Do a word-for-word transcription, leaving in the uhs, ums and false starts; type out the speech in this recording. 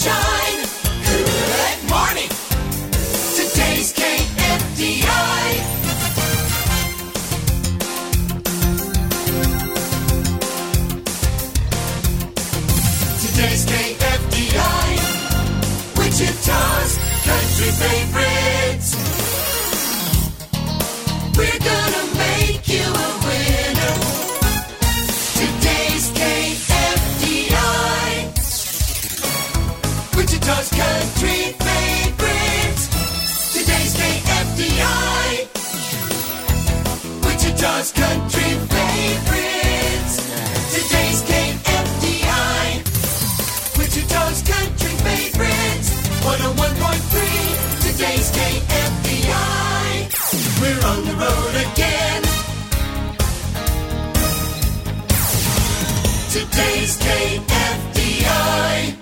shine. Good morning. Today's K F D I. Today's K F D I. Wichita's country favorites. We're gonna make you a winner. Today's K F D I. Wichita's country favorites. Today's K F D I. Wichita's country favorites. Today's K F D I. Wichita's country favorites. one oh one point three. Today's K F D I. We're on the road again. Today's K F D I.